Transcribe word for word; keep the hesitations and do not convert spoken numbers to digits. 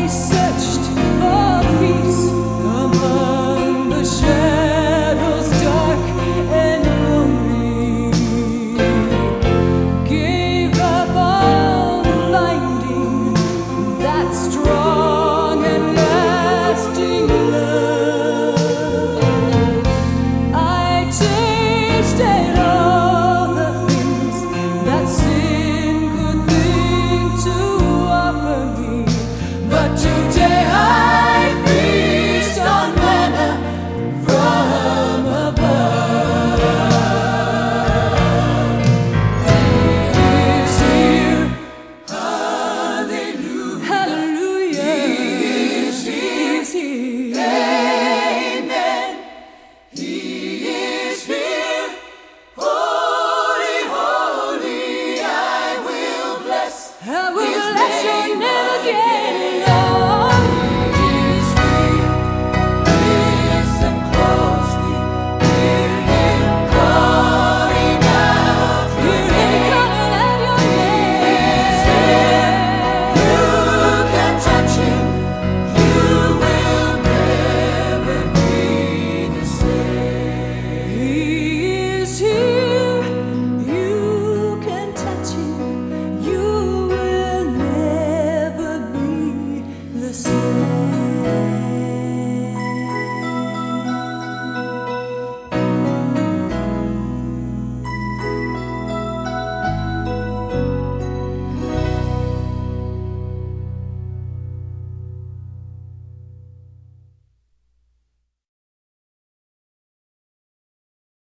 searched for peace among the shadows dark and lonely. Gave up on finding that strong and lasting love. I tasted all the things that sin could think to offer me, but today I feast on manna from above. He is here, hallelujah, hallelujah. He is here, amen. He is here, holy, holy. I will bless, I will bless your name again, Lord.